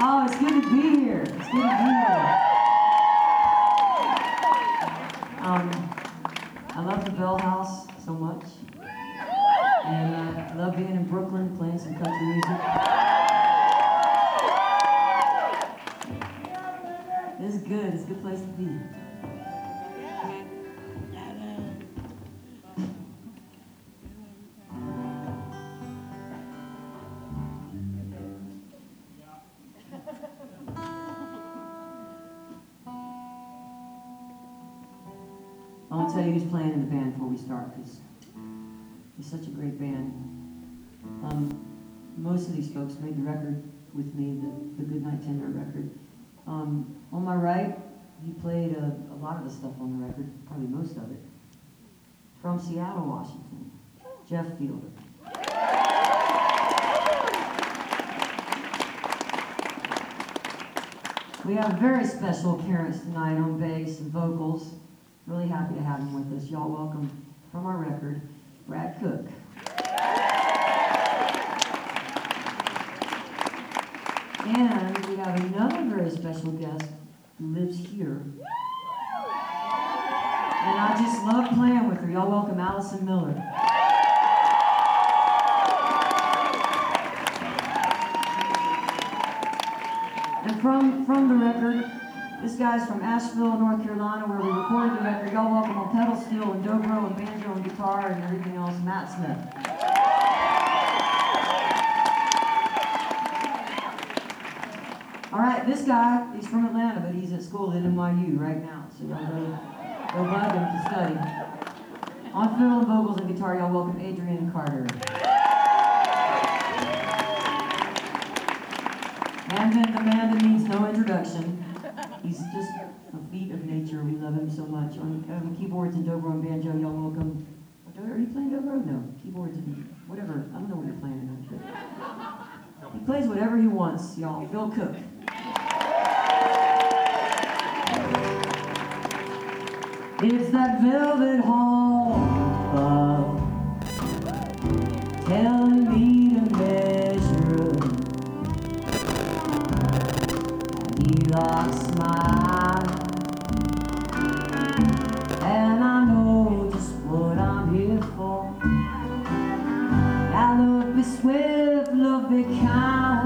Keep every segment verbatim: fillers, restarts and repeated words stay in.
Oh, it's good to be here. It's good to be here. Um, I love the Bell House so much. And uh, I love being in Brooklyn, playing some country music. This is good. It's a good place to be. I want to tell you who's playing in the band before we start, because it's such a great band. Um, most of these folks made the record with me, the, the Goodnight Tender record. Um, on my right, he played a, a lot of the stuff on the record, probably most of it. From Seattle, Washington, Jeff Fielder. We have a very special appearance tonight on bass and vocals. Really happy to have him with us. Y'all welcome, from our record, Brad Cook. And we have another very special guest who lives here. And I just love playing with her. Y'all welcome Allison Miller. And from, from the record, this guy's from Asheville, North Carolina, where we recorded the record. Y'all welcome on pedal steel and dobro and banjo and guitar and everything else, Matt Smith. All right, this guy, he's from Atlanta, but he's at school at N Y U right now, so y'all go, go bug him to study. On fiddle and vocals and guitar, y'all welcome Adrian Carter. And then the man that needs no introduction. He's just a feat of nature. We love him so much. On um, keyboards and dobro and banjo, y'all welcome. Are you playing dobro? No. Keyboards and whatever. I don't know what you're playing tonight. But he plays whatever he wants, y'all. Phil Cook. It's that velvet hall club telling me to measure. He locks my eye, and I know just what I'm here for. Now love be swift, love be kind,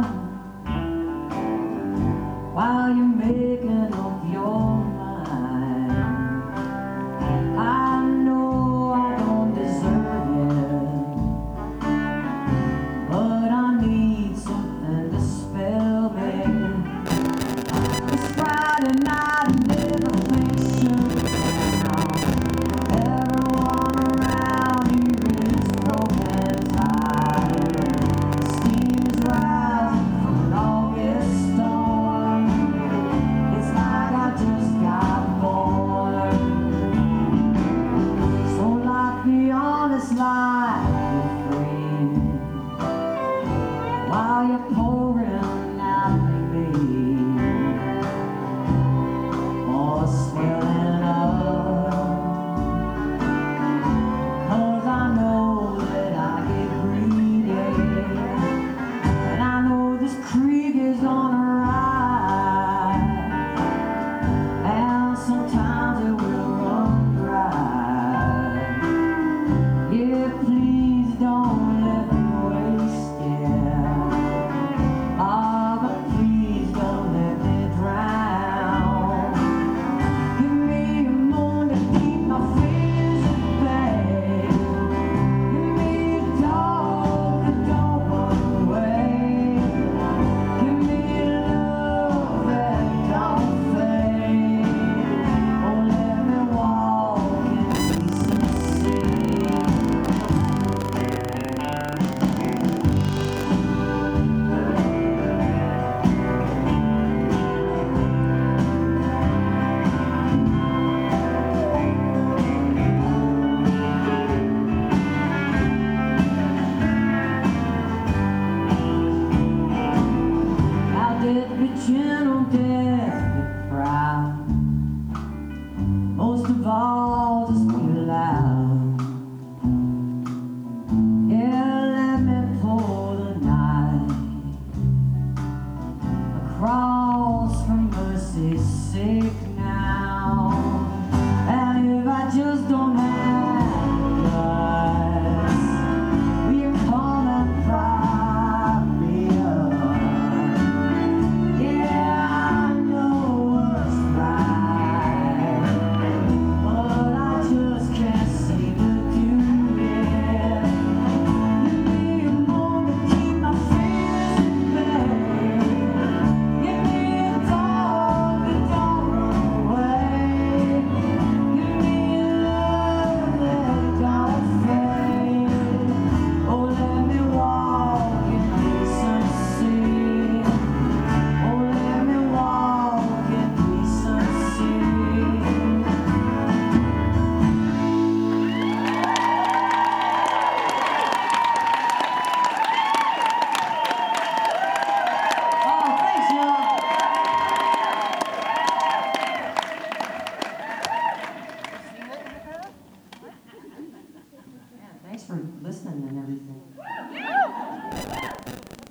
while you're making up your mind. I know I don't deserve it, but I need something to spell me. It's Friday night and everything's shut down. Everyone around here is broken tired. Steam is rising from an August storm. It's like I just got born. So life be honest, life be free, while you're pouring out me. Swelling up, 'cause I know that I get greedy, and I know this creek is on a rise, and sometimes it will run dry. Yeah, please don't let me waste it. Ah, but please don't let me drown. Gentle death be proud, most of all just be loud. Yeah, let me pull the night across for listening and everything.